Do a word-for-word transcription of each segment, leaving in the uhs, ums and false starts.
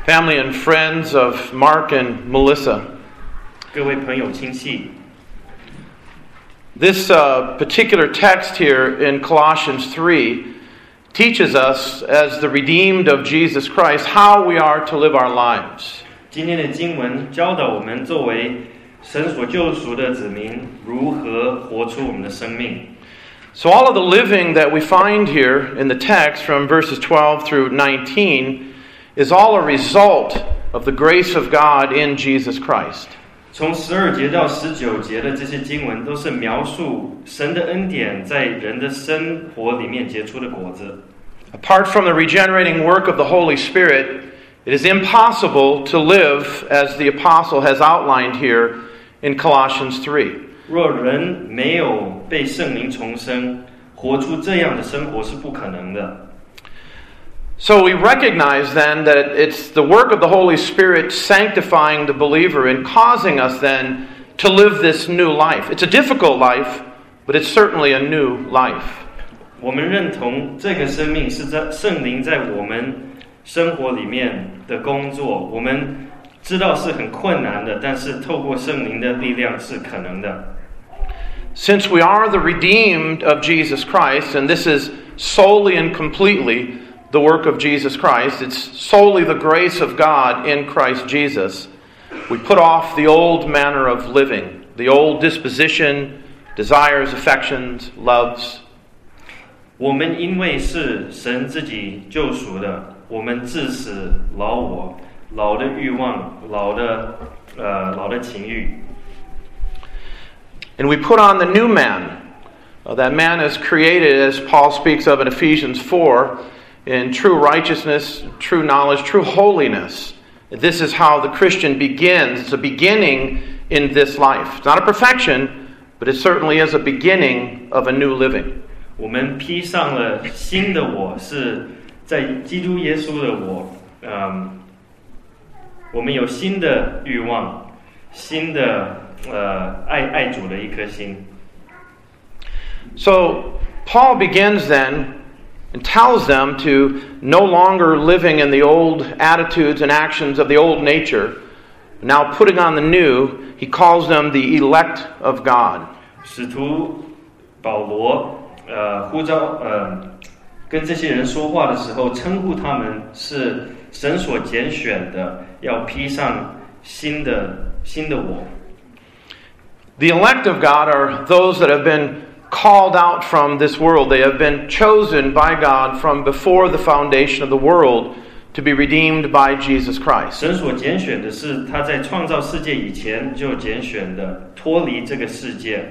family and friends of Mark and Melissa. 各位朋友亲戚， This uh, particular text here in Colossians three teaches us, as the redeemed of Jesus Christ, how we are to live our lives. 今天的经文教导我们，作为神所救赎的子民，如何活出我们的生命。 So all of the living that we find here in the text from verses twelve through nineteen is all a result of the grace of God in Jesus Christ. 从十二节到十九节的这些经文，都是描述神的恩典在人的生活里面结出的果子。 Apart from the regenerating work of the Holy Spirit, it is impossible to live as the apostle has outlined here in Colossians three. 若人没有被圣灵重生，活出这样的生活是不可能的。 So we recognize then that it's the work of the Holy Spirit sanctifying the believer and causing us then to live this new life. It's a difficult life, but it's certainly a new life. 我们认同这个生命是在圣灵在我们生活里面的工作，我们知道是很困难的，但是透过圣灵的力量是可能的。 Since we are the redeemed of Jesus Christ, and this is solely and completely the work of Jesus Christ, it's solely the grace of God in Christ Jesus, we put off the old manner of living, the old disposition, desires, affections, loves. 我们因为是神自己救赎的，我们致死老我、老的欲望、老的呃老的情欲。 And we put on the new man. Uh, that man is created, as Paul speaks of in Ephesians four, in true righteousness, true knowledge, true holiness. This is how the Christian begins. It's a beginning in this life. It's not a perfection, but it certainly is a beginning of a new living. 我们披上了新的我，是在基督耶稣的我。嗯，我们有新的欲望，新的呃爱爱主的一颗心。 So Paul begins then and tells them to no longer living in the old attitudes and actions of the old nature, now putting on the new. He calls them the elect of God. 使徒保罗呃呼召呃跟这些人说话的时候，称呼他们是神所拣选的，要披上新的新的我。 The elect of God are those that have been called out from this world. They have been chosen by God from before the foundation of the world to be redeemed by Jesus Christ. 神所拣选的是他在创造世界以前就拣选的，脱离这个世界。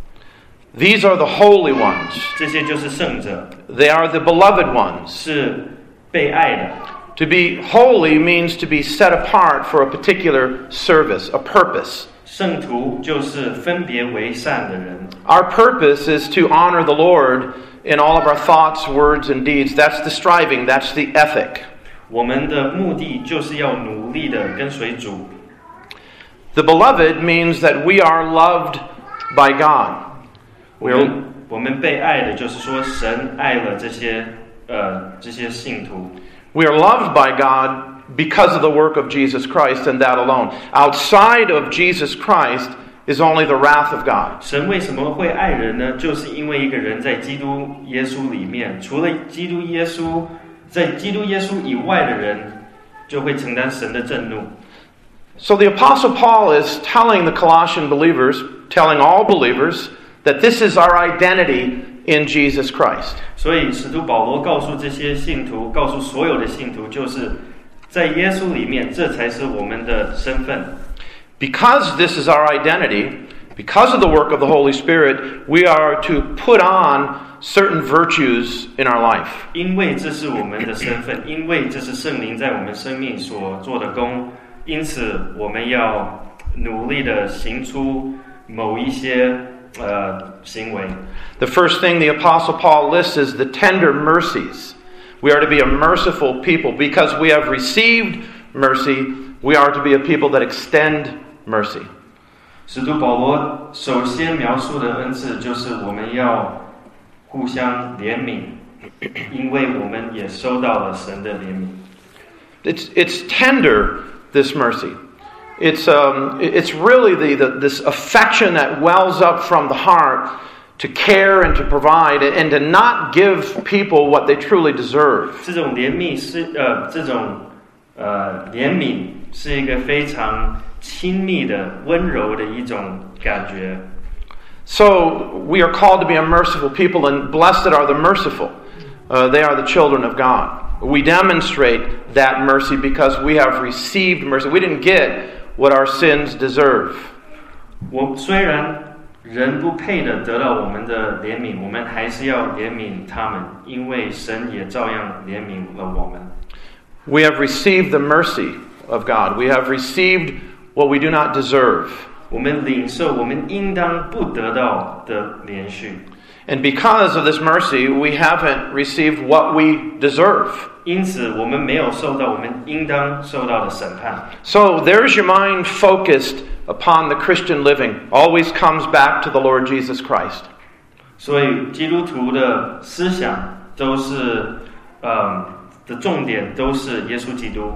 These are the holy ones. 这些就是圣者， They are the beloved ones. 是被爱的。 To be holy means to be set apart for a particular service, a purpose. 圣徒就是分别为善的人。 Our purpose is to honor the Lord in all of our thoughts, words, and deeds. That's the striving, that's the ethic. 我们的目的就是要努力的跟随主。 The beloved means that we are loved by God. 我们我们被爱的，就是说神爱了这些呃这些信徒。 We are loved by God because of the work of Jesus Christ and that alone. Outside of Jesus Christ is only the wrath of God. 神为什么会爱人呢？就是因为一个人在基督耶稣里面，除了基督耶稣，在基督耶稣以外的人，就会承担神的震怒。 So the Apostle Paul is telling the Colossian believers, telling all believers, that this is our identity in Jesus Christ. 所以使徒保罗告诉这些信徒，告诉所有的信徒，就是在耶稣里面，这才是我们的身份。 Because this is our identity, because of the work of the Holy Spirit, we are to put on certain virtues in our life. 因为这是我们的身份，因为这是圣灵在我们生命所做的工，因此我们要努力的行出某一些呃行为。 The first thing the Apostle Paul lists is the tender mercies. We are to be a merciful people. Because we have received mercy, we are to be a people that extend mercy. 使徒保罗首先描述的恩赐就是我们要互相怜悯，因为我们也收到了神的怜悯。 It's, it's tender, this mercy. It's, um, it's really the, the, this affection that wells up from the heart to care and to provide and to not give people what they truly deserve. 这种怜悯是呃，这种呃怜悯是一个非常亲密的、温柔的一种感觉。 So we are called to be a merciful people, and blessed are the merciful. Uh, they are the children of God. We demonstrate that mercy because we have received mercy. We didn't get what our sins deserve. 我虽然人不配的得到我们的怜悯，我们还是要怜悯他们，因为神也照样怜悯了我们。 We have received the mercy of God. We have received what we do not deserve. 我们领受我们应当不得到的连续。 And because of this mercy, we haven't received what we deserve. 因此，我们没有受到我们应当受到的审判。 So there's your mind focused upon the Christian living. Always comes back to the Lord Jesus Christ. 所以，基督徒的思想都是，嗯，的重点都是耶稣基督。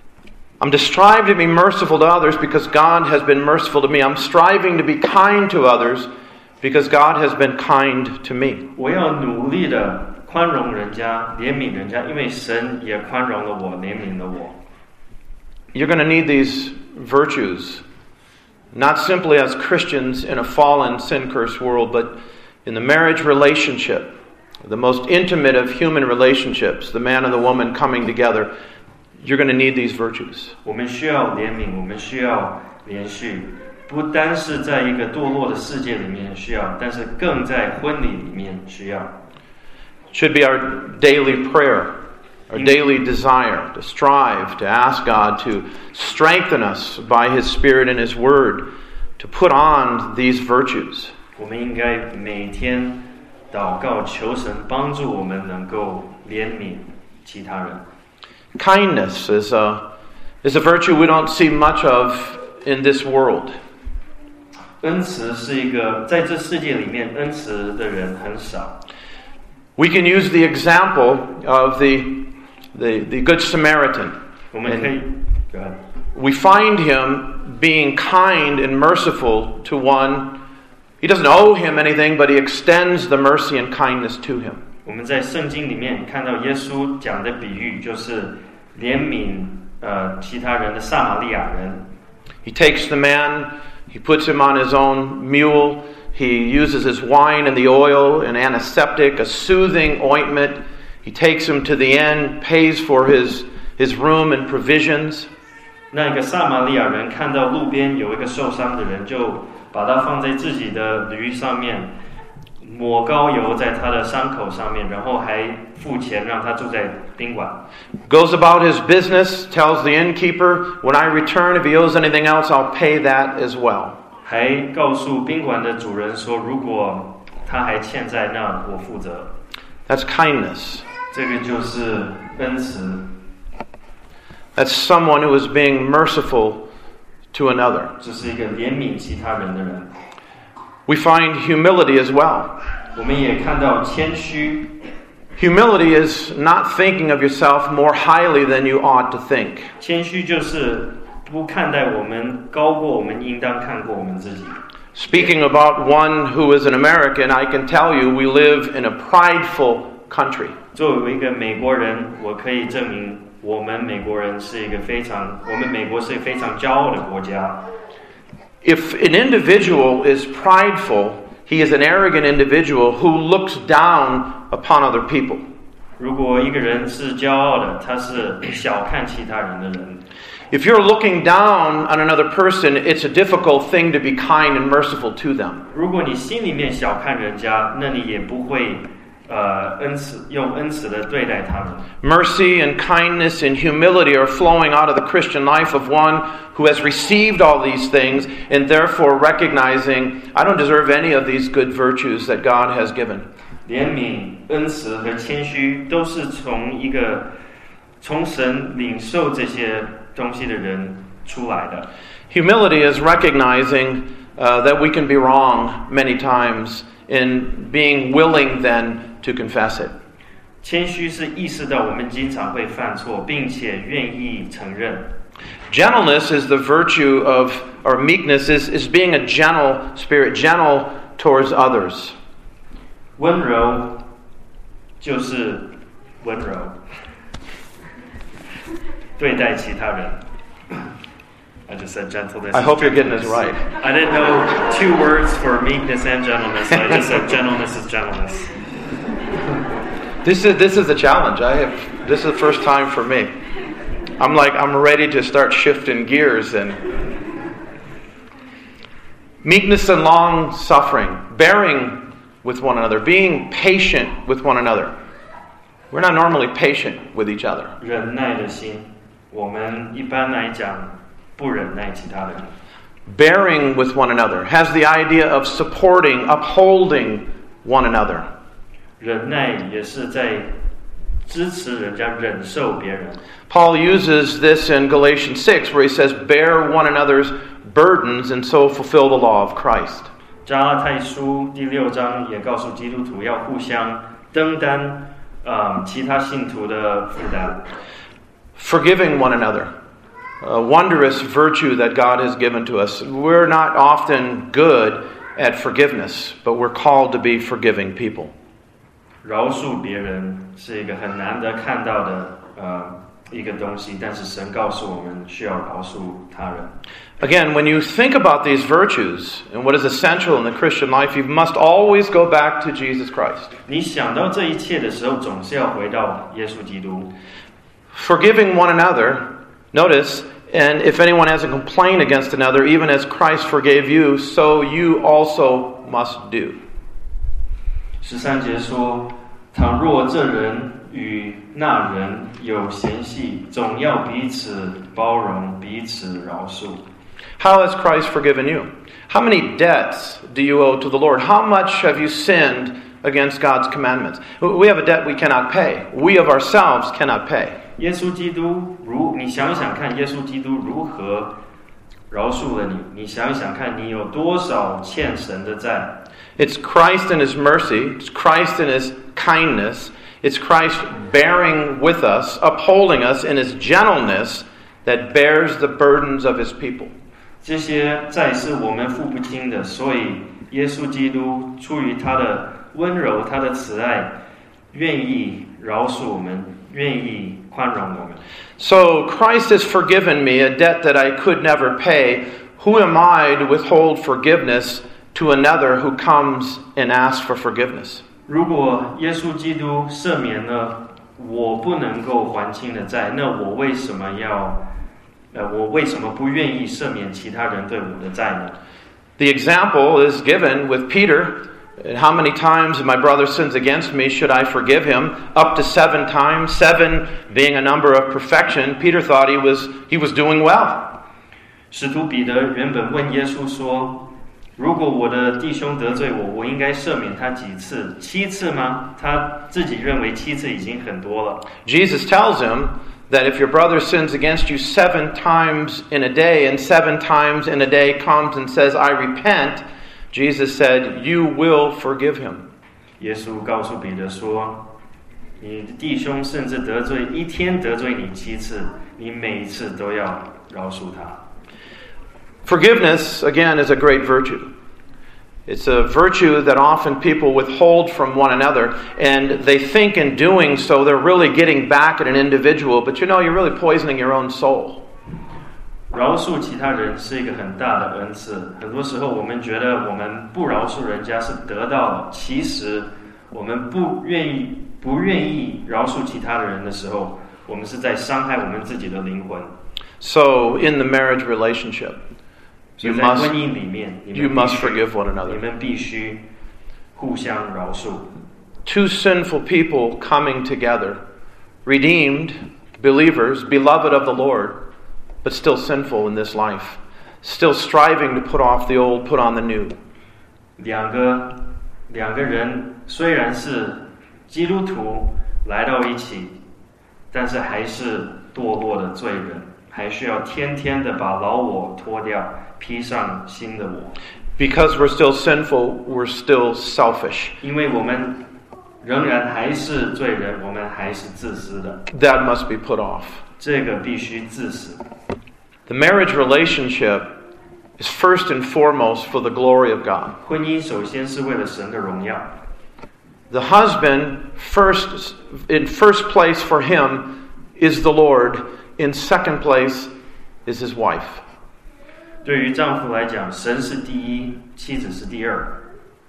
I'm to strive to be merciful to others because God has been merciful to me. I'm striving to be kind to others because God has been kind to me. 我要努力的宽容人家，怜悯人家，因为神也宽容了我，怜悯了我。 You're going to need these virtues, not simply as Christians in a fallen, sin-cursed world, but in the marriage relationship, the most intimate of human relationships, the man and the woman coming together. You're going to need these virtues. 我们需要怜悯，我们需要连续，不单是在一个堕落的世界里面需要，但是更在婚礼里面需要。 Should be our daily prayer, our daily desire to strive, to ask God to strengthen us by His Spirit and His Word, to put on these virtues. 我们应该每天祷告，求神帮助我们能够怜悯其他人。 Kindness is a, is a virtue we don't see much of in this world. 恩慈是一个在这世界里面恩慈的人很少。 We can use the example of the the, the Good Samaritan. 我们可以 We find him being kind and merciful to one. He doesn't owe him anything, but he extends the mercy and kindness to him. 我们在圣经里面看到耶稣讲的比喻，就是怜悯呃其他人的撒玛利亚人。 He takes the man, he puts him on his own mule, he uses his wine and the oil, an antiseptic, a soothing ointment. He takes him to the inn, pays for his, his room and provisions. 那个撒玛利亚人看到路边有一个受伤的人，就把他放在自己的驴上面，抹膏油在他的伤口上面，然后还付钱让他住在宾馆。 Goes about his business, tells the innkeeper, when I return, if he owes anything else, I'll pay that as well. 还告诉宾馆的主人说，如果他还欠债，那我负责。 That's kindness. 这个就是恩慈。 That's someone who is being merciful to another. 这是一个怜悯其他人的人。 We find humility as well. 我们也看到谦虚。 Humility is not thinking of yourself more highly than you ought to think. 谦虚就是不看待我们高过我们应当看过我们自己。 Speaking about one who is an American, I can tell you we live in a prideful country. 作为一个美国人，我可以证明我们美国人是一个非常，我们美国是一个非常骄傲的国家。 If an individual is prideful, he is an arrogant individual who looks down upon other people. 如果一个人是骄傲的，他是小看其他人的人。 If you're looking down on another person, it's a difficult thing to be kind and merciful to them. 如果你心里面小看人家，那你也不会呃恩慈用恩慈的对待他们。 Mercy and kindness and humility are flowing out of the Christian life of one who has received all these things and therefore recognizing, I don't deserve any of these good virtues that God has given. 怜悯、恩慈和谦虚都是从一个从神领受这些东西的人出来的。 Humility is recognizing uh, that we can be wrong many times in being willing then to confess it. 谦虚是意识到我们经常会犯错，并且愿意承认。 Gentleness is the virtue of, or meekness is, is being a gentle spirit, gentle towards others. 温柔就是温柔，对待其他人。I just said gentleness. I hope you're getting this right. I didn't know two words for meekness and gentleness, so I just said gentleness is gentleness. This is this is a challenge. I have this is the first time for me. I'm like I'm ready to start shifting gears and meekness and long suffering, bearing with one another, being patient with one another. We're not normally patient with each other. 忍耐的心，我们一般来讲不忍耐其他人。 Bearing with one another has the idea of supporting, upholding one another. 忍耐也是在支持人家忍受别人。 Paul uses this in Galatians six, where he says, "Bear one another's burdens and so fulfill the law of Christ." 加拉太书第六章也告诉基督徒要互相担当，呃，其他信徒的负担。 Forgiving one another, a wondrous virtue that God has given to us. We're not often good at forgiveness, but we're called to be forgiving people. 饶恕别人是一个很难得看到的呃一个东西，但是神告诉我们需要饶恕他人。 Again, when you think about these virtues and what is essential in the Christian life, you must always go back to Jesus Christ. 你想到这一切的时候，总是要回到耶稣基督。 Forgiving one another, notice, and if anyone has a complaint against another, even as Christ forgave you, so you also must do. 十三节说，倘若这人与那人有嫌隙，总要彼此包容，彼此饶恕。 How has Christ forgiven you? How many debts do you owe to the Lord? How much have you sinned against God's commandments? We have a debt we cannot pay. We of ourselves cannot pay. 耶稣基督如你想想看，耶稣基督如何饶恕了你？你想想看，你有多少欠神的债？ It's Christ in His mercy. It's Christ in His kindness. It's Christ bearing with us, upholding us in His gentleness that bears the burdens of His people. 这些债是我们付不清的，所以耶稣基督出于他的温柔、他的慈爱，愿意饶恕我们，愿意宽容我们。 So Christ has forgiven me a debt that I could never pay. Who am I to withhold forgiveness to another who comes and asks for forgiveness? 如果耶稣基督赦免了我不能够还清的债，那我为什么要？呃，我为什么不愿意赦免其他人对我的债呢？ The example is given with Peter. How many times if my brother sins against me should I forgive him? Up to seven times. Seven being a number of perfection. Peter thought he was he was doing well. 使徒彼得原本问耶稣说：“如果我的弟兄得罪我，我应该赦免他几次？七次吗？”他自己认为七次已经很多了。 Jesus tells him that if your brother sins against you seven times in a day, and seven times in a day comes and says, "I repent," Jesus said, "You will forgive him." 耶稣告诉彼得说：“你的弟兄甚至得罪一天得罪你七次，你每一次都要饶恕他。” Forgiveness, again, is a great virtue. It's a virtue that often people withhold from one another, and they think in doing so they're really getting back at an individual, but you know, you're really poisoning your own soul. 饶恕其他人是一个很大的恩赐，很多时候我们觉得我们不饶恕人家是得到了，其实我们不愿意不愿意饶恕其他的人的时候，我们是在伤害我们自己的灵魂。 So, in the marriage relationship, you 在 must 婚姻里面，你 you 们必 must 须 forgive one 你 another. 们必须互相饶恕。 Two sinful people coming together, redeemed believers, beloved of the Lord, but still sinful in this life, still striving to put off the old, put on the new. 两个两个人虽然是基督徒来到一起，但是还是堕落的罪人，还需要天天的把老我脱掉，披上新的我。 Because we're still sinful, we're still selfish. 因为我们仍然还是罪人，我们还是自私的。 That must be put off. 这个必须致死。 The marriage relationship is first and foremost for the glory of God. 婚姻首先是为了神的荣耀。 The husband, first in first place for him is the Lord. In second place is his wife. 对于丈夫来讲，神是第一，妻子是第二。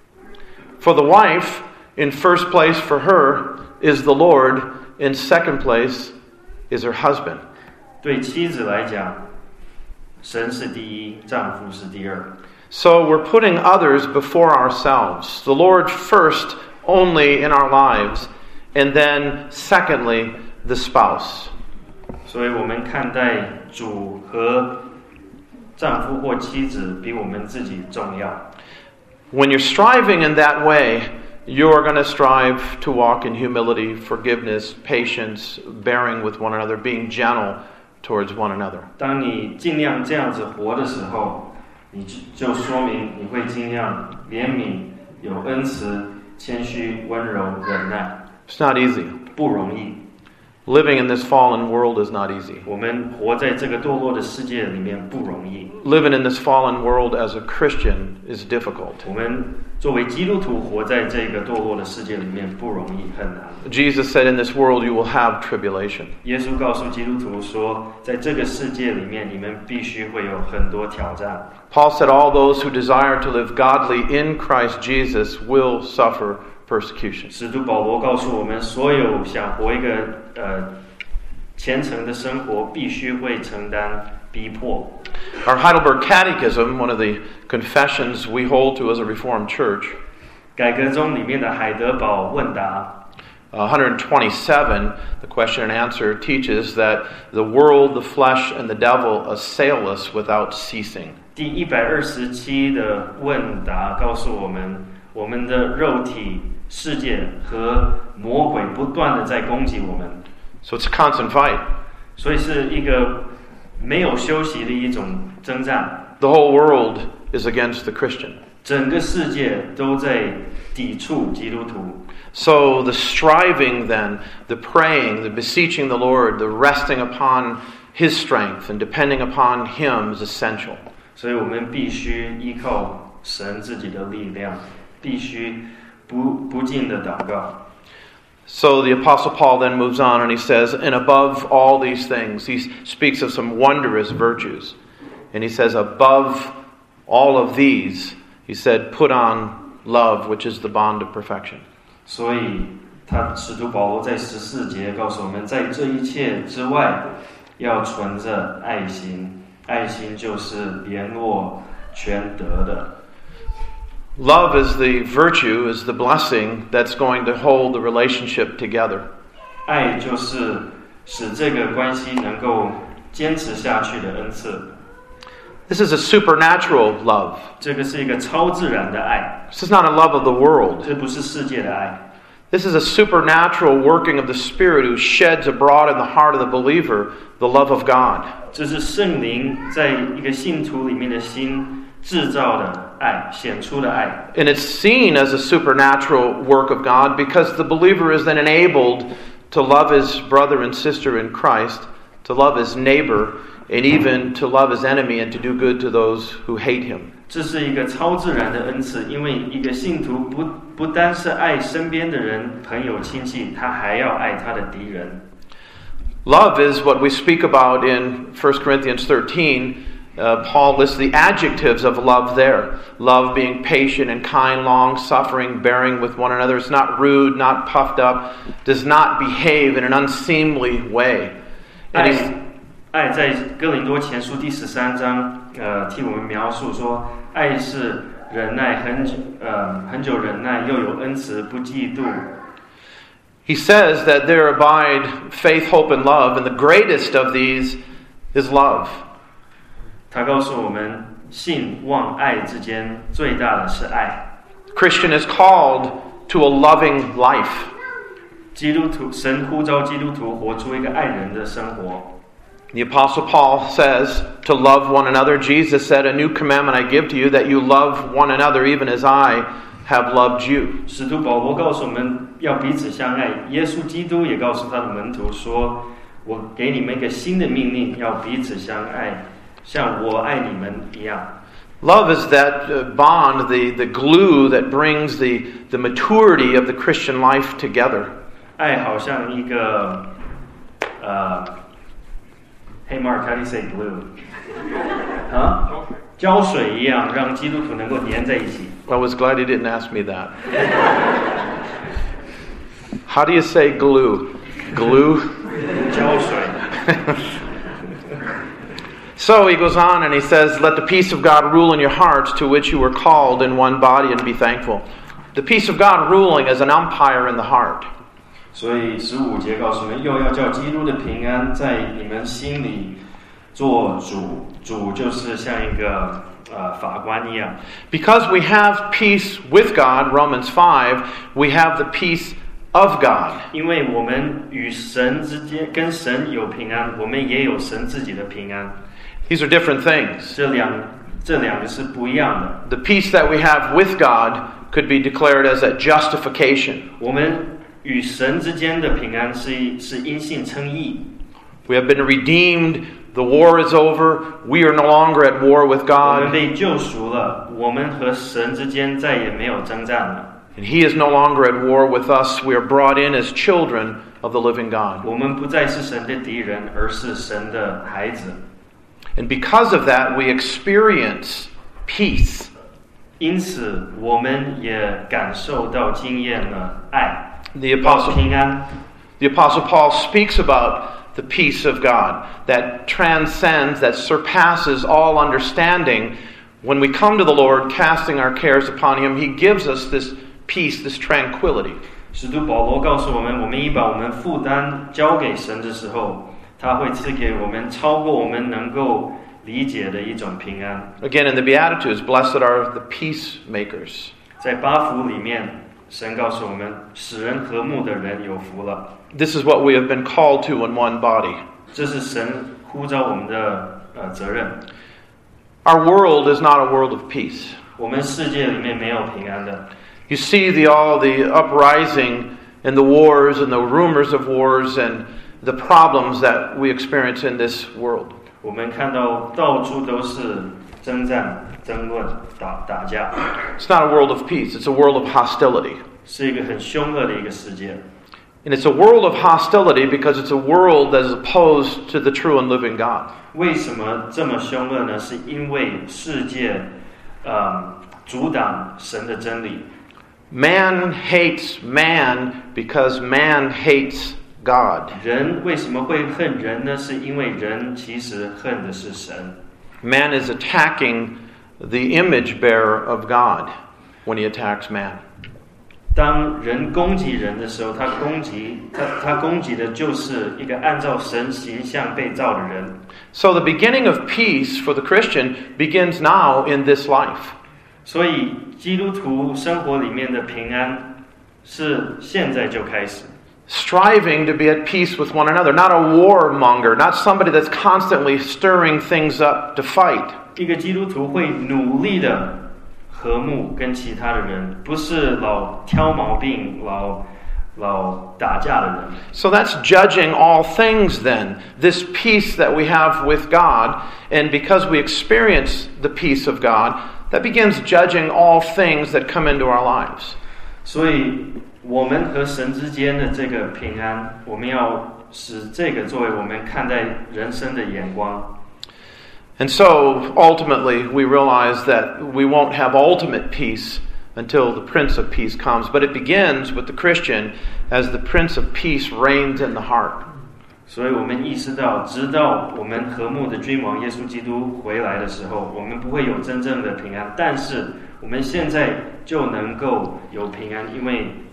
For the wife, in first place for her is the Lord. In second place is her husband. 对妻子来讲，神是第一，丈夫是第二。 So we're putting others before ourselves. The Lord first only in our lives, and then secondly, the spouse. 所以我们看待主和丈夫或妻子比我们自己重要。 When you're striving in that way, you're going to strive to walk in humility, forgiveness, patience, bearing with one another, being gentle towards one another. 当你尽量这样子活的时候，你就说明你会尽量怜悯、有恩慈、谦虚、温柔、忍耐。 It's not easy. 不容易。 Living in this fallen world is not easy. 我们活在这个堕落的世界里面不容易。 Living in this fallen world as a Christian is difficult. 我们作为基督徒活在这个堕落的世界里面不容易，很难。 Jesus said, in this world you will have tribulation. 耶稣告诉基督徒说，在这个世界里面，你们必须会有很多挑战。 Paul said, all those who desire to live godly in Christ Jesus will suffer persecution. 使徒保罗告诉我们，所有想活一个呃虔诚的生活，必须会承担逼迫。 Our Heidelberg Catechism, one of the confessions we hold to as a Reformed church, 改革宗里面的海德堡问答 one twenty-seven, the question and answer, teaches that the world, the flesh, and the devil assail us without ceasing. 第一百二十七的问答告诉我们，我们的肉体、世界和魔鬼不断的在攻击我们。 So it's a constant fight. 所以是一个没有休息的一种征战。 The whole world is against the Christian. 整个世界都在抵触基督徒。 So the striving then, the praying, the beseeching the Lord, the resting upon His strength and depending upon Him is essential. 所以我们必须依靠神自己的力量，必须不不尽的祷告。 So the Apostle Paul then moves on and he says, and above all these things, he speaks of some wondrous virtues. And he says, above all of these, he said, put on love, which is the bond of perfection. 所以他使徒保罗在十四节告诉我们，在这一切之外，要存着爱心，爱心就是联络全德的。 Love is the virtue, is the blessing that's going to hold the relationship together. 爱就是使这个关系能够坚持下去的恩赐。 This is a supernatural love. 这个是一个超自然的爱， This is not a love of the world. 这不是世界的爱。 This is a supernatural working of the Spirit who sheds abroad in the heart of the believer the love of God. 这是圣灵在一个信徒里面的心制造的爱，显出的爱。 And it's seen as a supernatural work of God because the believer is then enabled to love his brother and sister in Christ, to love his neighbor, and even to love his enemy and to do good to those who hate him. 这是一个超自然的恩赐，因为一个信徒不不单是爱身边的人、朋友、亲戚，他还要爱他的敌人。 Love is what we speak about in First Corinthians thirteen. Uh, Paul lists the adjectives of love there. Love being patient and kind, long-suffering, bearing with one another. It's not rude, not puffed up, does not behave in an unseemly way. And he's, 爱在哥林多前书第十三章，呃，替我们描述说，爱是忍耐很久，呃，很久忍耐，又有恩慈，不嫉妒。 he says that there abide faith, hope, and love, and the greatest of these is love. 他告诉我们，信望爱之间最大的是爱。 Christian is called to a loving life. 基督徒，神呼召基督徒活出一个爱人的生活。 The Apostle Paul says to love one another. Jesus said, a new commandment I give to you, that you love one another even as I have loved you. 使徒保罗告诉我们要彼此相爱，耶稣基督也告诉他的门徒说，我给你们一个新的命令，要彼此相爱，像我爱你们一样。 Love is that uh, bond, the, the glue that brings the, the maturity of the Christian life together. 爱好像一个呃 Hey Mark, how do you say glue? 啊，胶水一样，让基督徒能够粘在一起。 I was glad he didn't ask me that. How do you say glue? Glue? 胶水。 So he goes on and he says, let the peace of God rule in your hearts, to which you were called in one body, and be thankful. The peace of God ruling as an umpire in the heart. 所以十五节告诉我们，又要叫基督的平安在你们心里做主，主就是像一个呃法官一样。 Because we have peace with God, Romans five, we have the peace of God. 因为我们与神之间，跟神有平安，我们也有神自己的平安。 These are different things. 这两这两个是不一样的。 The peace that we have with God could be declared as a justification. 我们与神之间的平安是是因信称义。 We have been redeemed. The war is over. We are no longer at war with 我们 God. 被救赎了，我们和神之间再也没有征战了。 And He is no longer at war with us. We are brought in as children of the living God. 我们不再是神的敌人，而是神的孩子。 And because of that, we experience peace. 因此，我们也感受到、经验了爱。 The apostle, 平安。 the apostle Paul speaks about the peace of God that transcends, that surpasses all understanding. When we come to the Lord, casting our cares upon Him, He gives us this peace, this tranquility. 使徒保罗告诉我们，我们一把我们负担交给神的时候，他会赐给我们超过我们能够理解的一种平安。 Again, in the Beatitudes, blessed are the peacemakers. 在八福里面，神告诉我们，使人和睦的人有福了。 This is what we have been called to in one body. 这是神呼召我们的呃责任。 Our world is not a world of peace. 我们世界里面没有平安的。 You see the all the uprising and the wars and the rumors of wars and the problems that we experience in this world. 我们看到到处都是征战、争论、打打架。 It's not a world of peace. It's a world of hostility. 是一个很凶恶的一个世界。 And it's a world of hostility because it's a world that is opposed to the true and living God. 为什么这么凶恶呢？是因为世界，呃，阻挡神的真理。 Man hates man because man hates God. 人为什么会恨人呢？是因为人其实恨的是神。 Man is attacking the image bearer of God when he attacks man. 当人攻击人的时候，他攻击他他攻击的就是一个按照神形象被造的人。 So the beginning of peace for the Christian begins now in this life. 所以基督徒生活里面的平安是现在就开始。 Striving to be at peace with one another, not a warmonger, not somebody that's constantly stirring things up to fight. 一个基督徒会努力的和睦跟其他的人，不是老挑毛病、老老打架的人。 So that's judging all things then. This peace that we have with God, and because we experience the peace of God, that begins judging all things that come into our lives. 所以我们和神之间的这个平安，我们要使这个作为我们看待人生的眼光。 And so, ultimately, we realize that we won't have ultimate peace until the Prince of Peace comes. But it begins with the Christian as the Prince of Peace reigns in the heart. 所以我们意识到，直到我们和睦的君王耶稣基督回来的时候，我们不会有真正的平安。但是我们现在就能够有平安，因为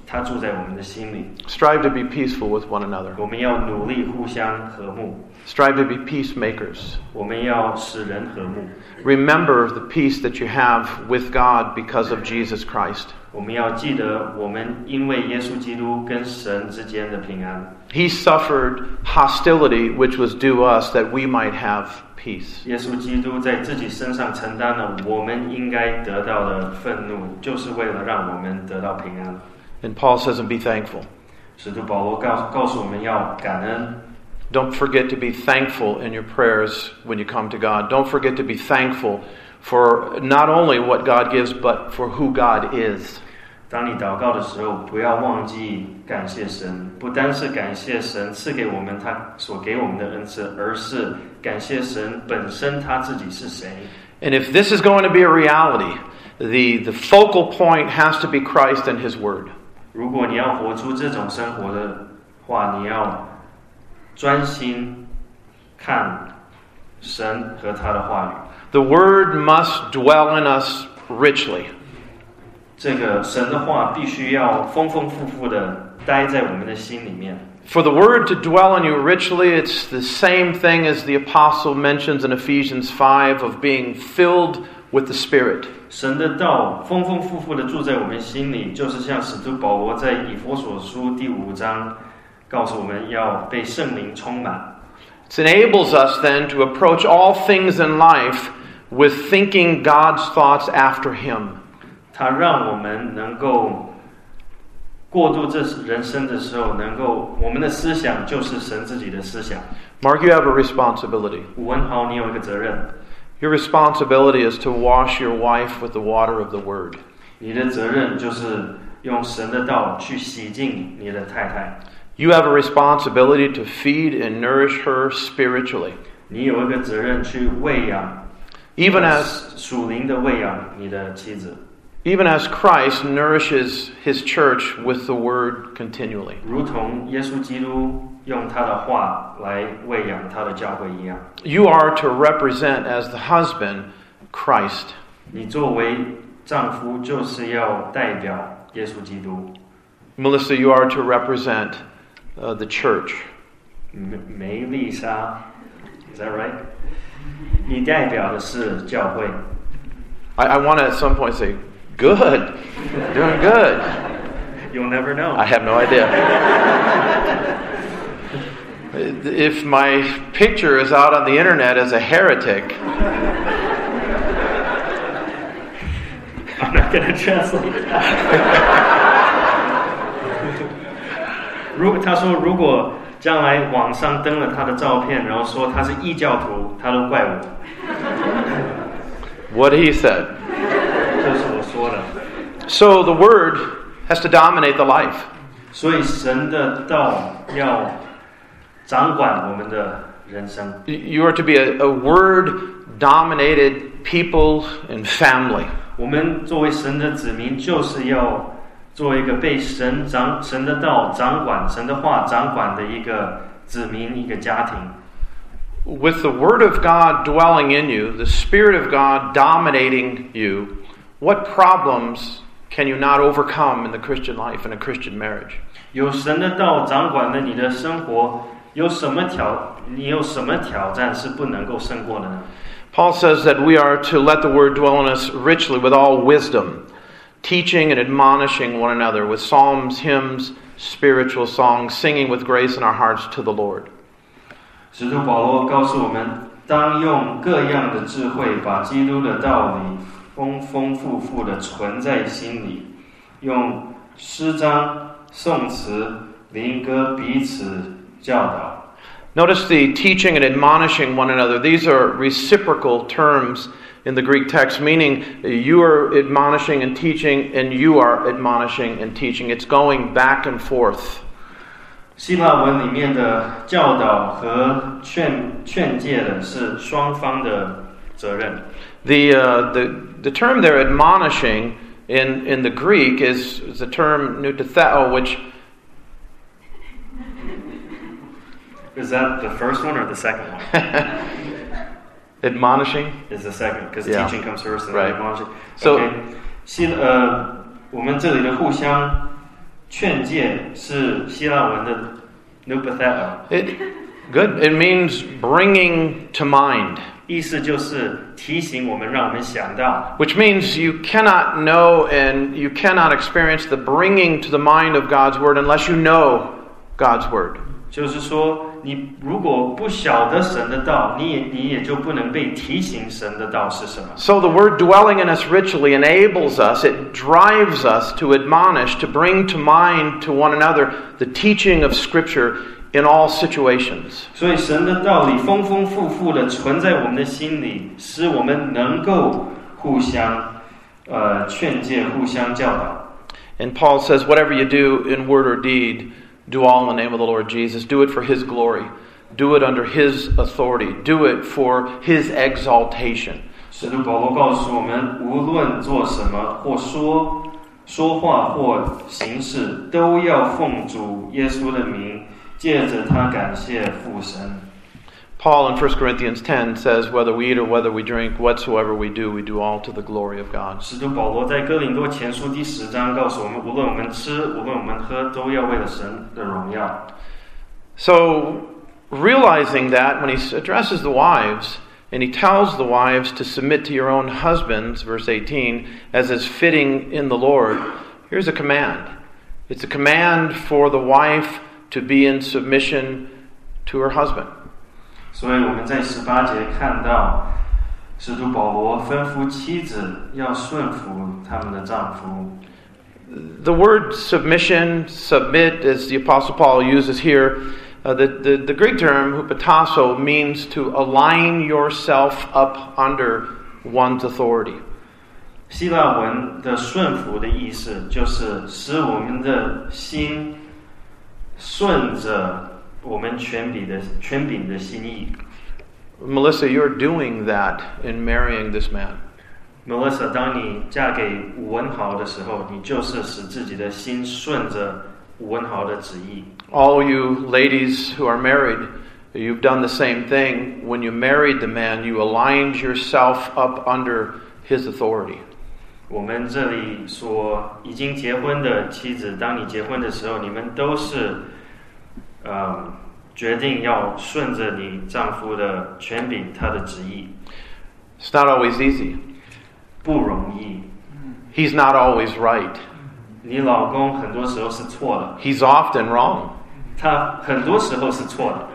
他住在我们的心里。 Strive to be peaceful with one another. 我们要努力互相和睦， Strive to be peacemakers. 我们要使人和睦。 Remember the peace that you have with God because of Jesus Christ. 我们要记得，我们因为耶稣基督跟神之间的平安。 He suffered hostility which was due us that we might have peace. 耶稣基督在自己身上承担了我们应该得到的愤怒，就是为了让我们得到平安。 And Paul says, and be thankful. 使徒保罗告告诉我们要感恩。 Don't forget to be thankful in your prayers when you come to God. Don't forget to be thankful for not only what God gives, but for who God is. 当你祷告的时候，不要忘记感谢神，不单是感谢神赐给我们他所给我们的恩赐，而是感谢神本身他自己是谁。 And if this is going to be a reality, the, the focal point has to be Christ and His Word. 如果你要活出这种生活的话，你要专心看神和他的话语。 The Word must dwell in us richly. 这个神的话必须要丰丰富富的待在我们的心里面。 For the Word to dwell in you richly, it's the same thing as the Apostle mentions in Ephesians five of being filled with the Spirit. 神的道丰丰富富的住在我们心里，就是像使徒保罗在以弗所书第五章告诉我们要被圣灵充满。 It enables us then to approach all things in life with thinking God's thoughts after Him. 它让我们能够过渡这人生的时候，能够我们的思想就是神自己的思想。 Mark, you have a responsibility. 武文豪，你有一个责任， Your responsibility is to wash your wife with the water of the Word. 你的责任就是用神的道去洗净你的太太。 You have a responsibility to feed and nourish her spiritually. 你有一个责任去喂养， Even as, 属灵的喂养你的妻子。 even as Christ nourishes His church with the Word continually. 如同耶稣基督用他的话来喂养他的教会一样。 You are to represent as the husband Christ. 你作为丈夫就是要代表耶稣基督。 Melissa, you are to represent uh, the church. 梅梅丽莎 ，Is that right？ 你代表的是教会。 I, I want to at some point say, good, doing good. You'll never know. I have no idea. If my picture is out on the internet as a heretic, I'm not going to translate that. 如果他说如果将来网上登了他的照片，然后说他是异教徒，他都怪我。 what he said. 这是我说的。 So the Word has to dominate the life. 所以神的道要掌管我们的人生。 You are to be a, a Word-dominated people and family. 我们作为神的子民，就是要做一个被神掌神的道掌管、神的话掌管的一个子民、一个家庭。 With the Word of God dwelling in you, the Spirit of God dominating you, what problems can you not overcome in the Christian life, in a Christian marriage? 有神的道掌管了你的生活，有什么挑你有什么挑战是不能够胜过的呢？ Paul says that we are to let the Word dwell in us richly with all wisdom, teaching and admonishing one another with psalms, hymns, spiritual songs, singing with grace in our hearts to the Lord. 使徒保罗告诉我们，当用各样的智慧，把基督的道理丰丰富富的存在心里，用诗章、颂词、灵歌彼此教导。 Notice the teaching and admonishing one another. These are reciprocal terms in the Greek text, meaning you are admonishing and teaching, and you are admonishing and teaching. It's going back and forth. 希腊文里面的教导和劝劝诫的是双方的责任。 The uh, the the term there, admonishing, in in the Greek is, is the term nutitheo, which Is that the first one or the second one? admonishing Is the second, because Yeah. teaching comes first and Right. then admonishing. So- Okay. 希呃，我们这里的互相劝诫是希腊文的 nupatheo， It, good. It means bringing to mind. 意思就是提醒我们，让我们想到。 Which means you cannot know and you cannot experience the bringing to the mind of God's Word unless you know God's Word. 就是说，你如果不晓得神的道，你也你也就不能被提醒神的道是什么。 So the Word dwelling in us richly enables us, it drives us to admonish, to bring to mind to one another the teaching of Scripture in all situations. 所以神的道理丰丰富富的存在我们的心里，使我们能够互相呃劝诫、互相教导。 And Paul says, whatever you do in word or deed, do all in the name of the Lord Jesus. Do it for His glory. Do it under His authority. Do it for His exaltation. 使徒保罗告诉我们，无论做什么或说说话或行事，都要奉主耶稣的名，借着他感谢父神。 Paul in First Corinthians ten says, whether we eat or whether we drink, whatsoever we do, we do all to the glory of God. 使徒保罗在哥林多前书第十章告诉我们，无论我们吃，无论我们喝，都要为了神的荣耀。 So, realizing that when he addresses the wives, and he tells the wives to submit to your own husbands, verse eighteen, as is fitting in the Lord, here's a command. It's a command for the wife to be in submission to her husband. 所以我们在十八节看到，使徒保罗吩咐妻子要顺服他们的丈夫。 The word submission, submit, as the Apostle Paul uses here, uh, the, the, the Greek term hupotasso means to align yourself up under one's authority. 希腊文的顺服的意思就是使我们的心顺着我们权柄的权柄的心意。 Melissa, you're doing that in marrying this man. Melissa, 当你嫁给吴文豪的时候，你就是使自己的心顺着吴文豪的旨意。 All you ladies who are married, you've done the same thing. When you married the man, you aligned yourself up under his authority. 我们这里说已经结婚的妻子，当你结婚的时候，你们都是呃决定要顺着你丈夫的权柄，他的旨意。 It's not always easy. 不容易。 He's not always right. 你老公很多时候是错的。 He's often wrong. 他很多时候是错的。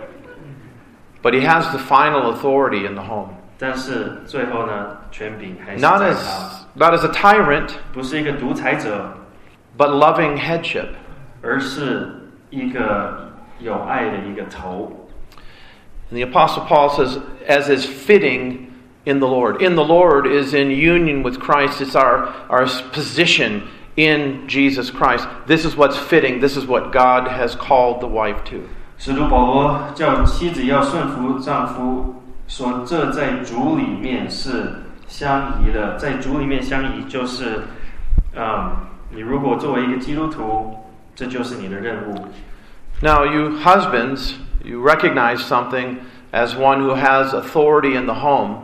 But he has the final authority in the home. 但是最后呢，权柄还是 Not 在 as, 他。 not as a tyrant, 不是一个独裁者， but loving headship. 而是一个有爱的一个头。 And the Apostle Paul says, as is fitting in the Lord. In the Lord is in union with Christ. It's our, our position in Jesus Christ. This is what's fitting. This is what God has called the wife to. 使徒保罗叫妻子要顺服丈夫，说这在主里面是相宜的。在主里面相宜，就是，嗯，你如果作为一个基督徒，这就是你的任务。 Now, you husbands, you recognize something as one who has authority in the home.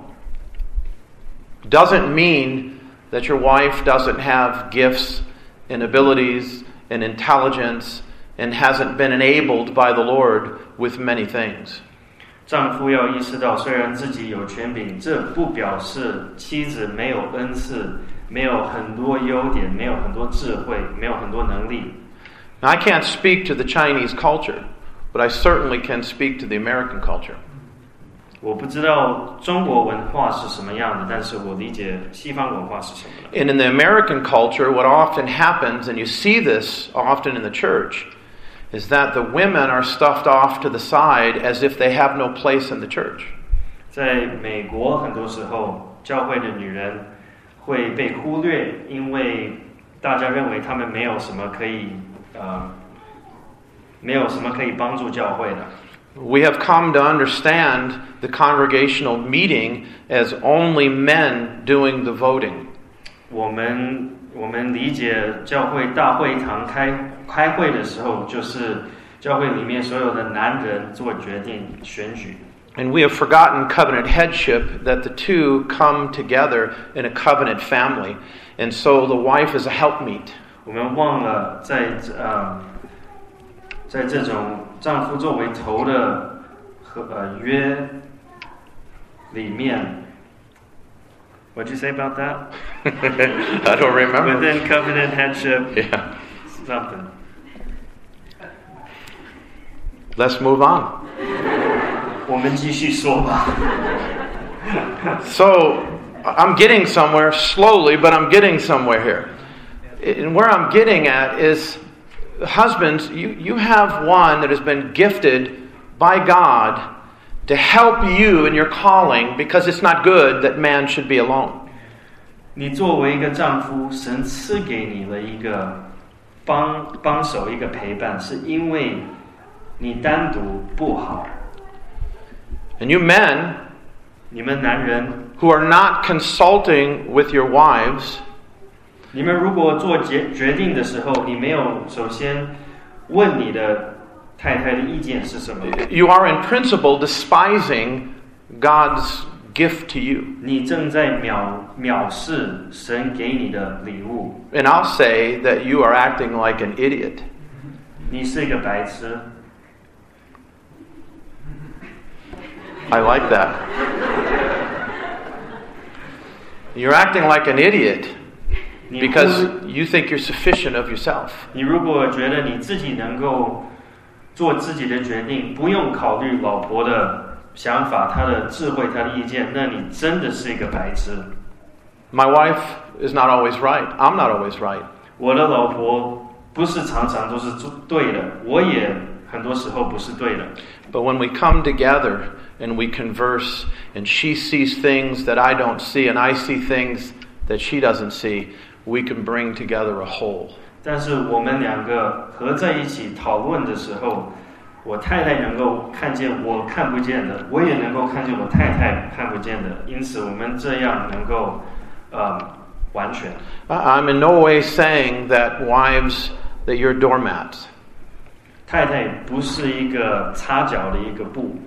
Doesn't mean that your wife doesn't have gifts and abilities and intelligence and hasn't been enabled by the Lord with many things. 丈夫要意识到，虽然自己有权柄，这不表示妻子没有恩赐，没有很多优点，没有很多智慧，没有很多能力。 Now, I can't speak to the Chinese culture, but I certainly can speak to the American culture. 我不知道中国文化是什么样的，但是我理解西方文化是什么的。 And in the American culture, what often happens, and you see this often in the church, is that the women are stuffed off to the side as if they have no place in the church. 在美国，很多时候教会的女人会被忽略，因为大家认为她们没有什么可以呃，没有什么可以帮助教会的。 We have come to understand the congregational meeting as only men doing the voting. 我们我们理解教会大会堂开开会的时候，就是教会里面所有的男人做决定选举。 And we have forgotten covenant headship, that the two come together in a covenant family. And so the wife is a helpmeet. 我们忘了在呃，在这种丈夫作为头的和呃约里面。What'd you say about that? I don't remember. Within covenant headship, Yeah. something. Let's move on. 我们继续说吧。 So, I'm getting somewhere slowly, but I'm getting somewhere here. And where I'm getting at is, husbands, you, you have one that has been gifted by God to help you in your calling, because it's not good that man should be alone. 你作为一个丈夫，神赐给你了一个帮帮手，一个陪伴，是因为你单独不好。 And you men, 你们男人 who are not consulting with your wives, 你们如果做决决定的时候，你没有首先问你的太太的意见是什么？ you are in principle despising God's gift to you. 你正在藐藐视神给你的礼物。 And I'll say that you are acting like an idiot. 你是一个白痴。 I like that. You're acting like an idiot because you think you're sufficient of yourself. 你如果觉得你自己能够做自己的决定，不用考虑老婆的想法、她的智慧、她的意见，那你真的是一个白痴。 My wife is not always right. I'm not always right. 我的老婆不是常常都是对的，我也很多时候不是对的。 But when we come together and we converse, and she sees things that I don't see, and I see things that she doesn't see, we can bring together a whole. 但是我们两个合在一起讨论的时候，我太太能够看见我看不见的，我也能够看见我太太看不见的，因此我们这样能够呃完全。 I'm in no way saying that wives, that you're doormats. 太太不是一个擦脚的一个布。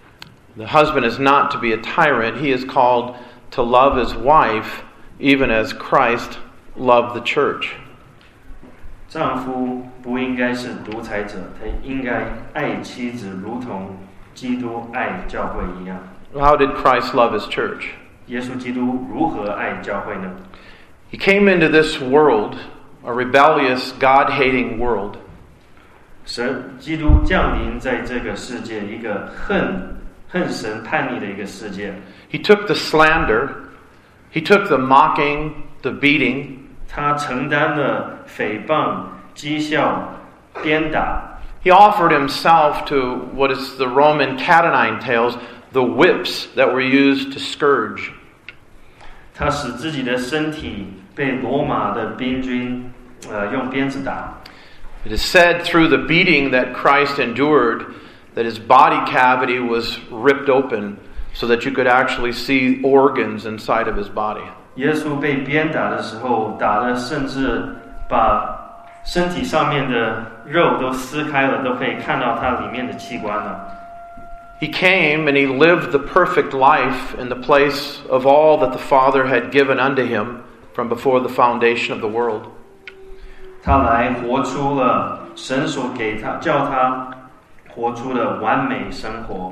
The husband is not to be a tyrant. He is called to love his wife, even as Christ loved the church. 丈夫不应该是独裁者，他应该爱妻子，如同基督爱教会一样。 How did Christ love his church? 耶稣基督如何爱教会呢？ He came into this world, a rebellious, God-hating world. 神基督降临在这个世界，一个恨恨神叛逆的一个世界。 He took the slander, he took the mocking, the beating. 他承担了诽谤、讥笑、鞭打。 He offered himself to what is the Roman cat o' nine tails, the whips that were used to scourge. 他使自己的身体被罗马的兵军呃用鞭子打。 It is said through the beating that Christ endured that his body cavity was ripped open so that you could actually see organs inside of his body. 耶稣被鞭打的时候，打的甚至把身体上面的肉都撕开了，都可以看到他里面的器官了。 He came and he lived the perfect life in the place of all that the Father had given unto him from before the foundation of the world. 他来活出了神所给他，叫他活出了完美生活。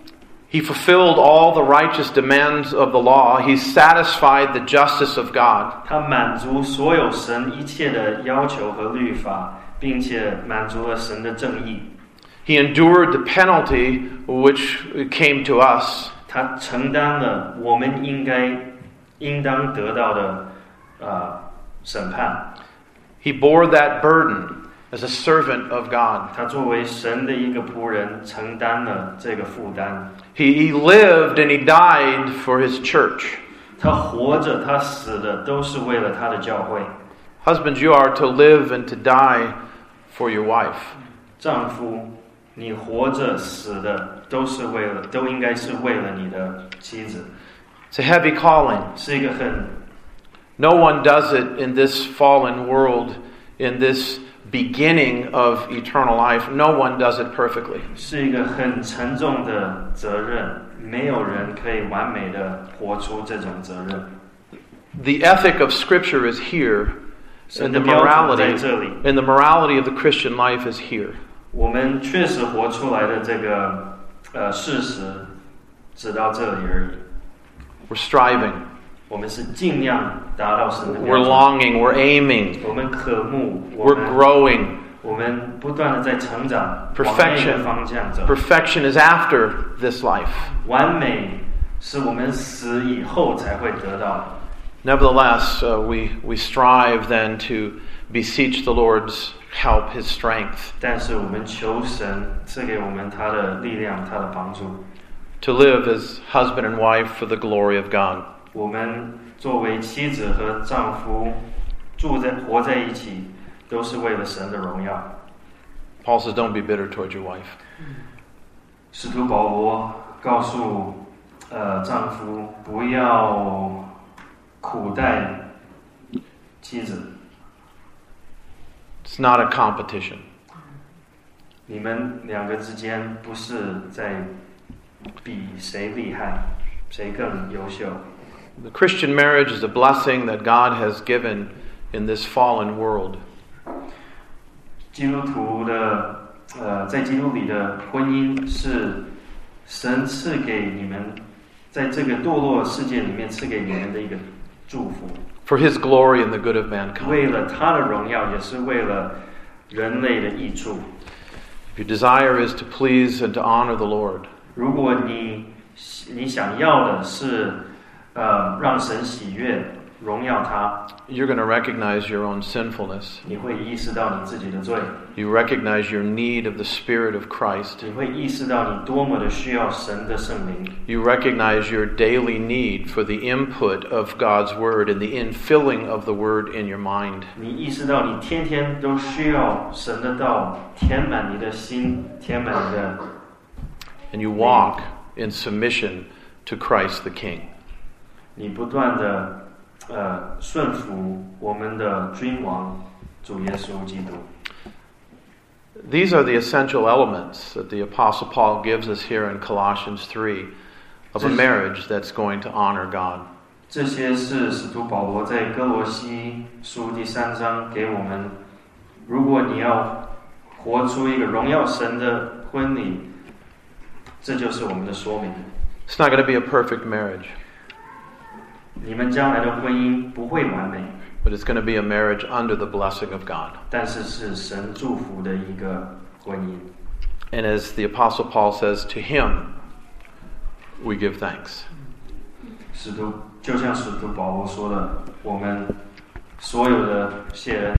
He fulfilled all the righteous demands of the law. He satisfied the justice of God. 他满足所有神一切的要求和律法，并且满足了神的正义。 He endured the penalty which came to us. 他承担了我们应该应当得到的呃审判。 He bore that burden as a servant of God. 他作为神的一个仆人，承担了这个负担。 He, he lived and he died for his church. 他活着，他死的，都是为了他的教会。 Husbands, you are to live and to die for your wife. 丈夫，你活着死的，都是为了，都应该是为了你的妻子。 It's a heavy calling. 是一个很 No one does it in this fallen world, in this beginning of eternal life. No one does it perfectly. 是一个很沉重的责任，没有人可以完美的活出这种责任。 The ethic of Scripture is here 神 And 的 the 标准 morality, 在这里。 and the morality of the Christian life is here. 我们确实活出来的这个呃事实，只到这里而已。 We're striving. 我们是尽量达到神的标 We're 准。 longing. We're aiming. 我们渴慕，我 We're 们 growing. 我们不断的在成长， Perfection. 往那个方向走。 Perfection is after this life. 完美是我们死以后才会得到的。 Nevertheless, uh, we, we strive then to beseech the Lord's help, His strength, 但是我们求神赐给我们他的力量，他的帮助。 to live as husband and wife for the glory of God. 我们作为妻子和丈夫，住在活在一起，都是为了神的荣耀。 Paul says, don't be bitter towards your wife. 使徒保罗告诉呃丈夫不要苦待妻子， It's not a competition. 你们两个之间不是在比谁厉害，谁更优秀。 The Christian marriage is a blessing that God has given in this fallen world. 基督徒的呃，在基督里的婚姻是神赐给你们，在这个堕落世界里面赐给你们的一个祝福， For His glory and the good of mankind. 为了他的荣耀，也是为了人类的益处。 If your desire is to please and to honor the Lord, 如果你你想要的是呃让神喜悦、荣耀他， you're going to recognize your own sinfulness. 你会意识到你自己的罪， You recognize your need of the Spirit of Christ. 你会意识到你多么的需要神的圣灵。 You recognize your daily need for the input of God's Word and the infilling of the Word in your mind. 你意识到你天天都需要神的道填满你的心，填满你的， And you walk in submission to Christ the King. 你不断的呃顺服我们的君王主耶稣基督。 These are the essential elements that the Apostle Paul gives us here in Colossians three of a marriage that's going to honor God. 这些是使徒保罗在哥罗西书第三章给我们，如果你要活出一个荣耀神的婚礼，这就是我们的说明。 It's not going to be a perfect marriage, 你们将来的婚姻不会完美， but it's going to be a marriage under the blessing of God. 但是是神祝福的一个婚姻。 And as the Apostle Paul says, to Him we give thanks. 使徒就像使徒保罗说的，我们所有的谢恩